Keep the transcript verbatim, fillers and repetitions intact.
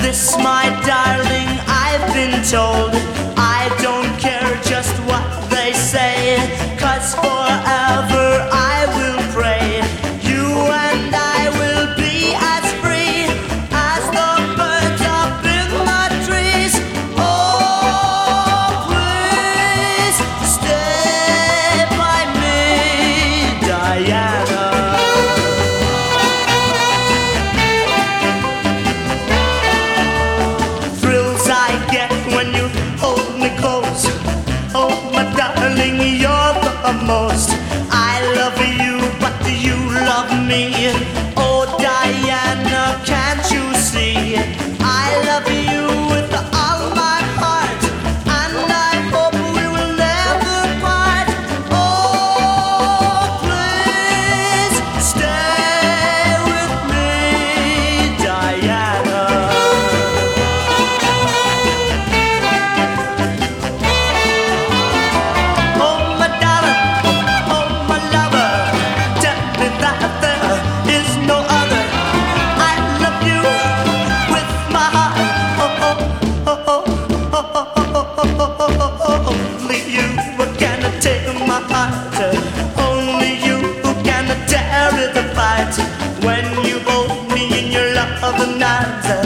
This, my darling, I've been told. I don't care just what they say, 'cause forever I will pray. You and I will be as free as the birds up in the trees. Oh, please stay by me, Diana. When you hold me close, oh my darling, you're the most. I love you, but do you love me? Oh Diana, can't you see? I love you with all my heart, and I hope we will never part. Oh, please stay with me, Diana. Only you can take my heart. Only you can tear it apart. When you hold me in your loving arms.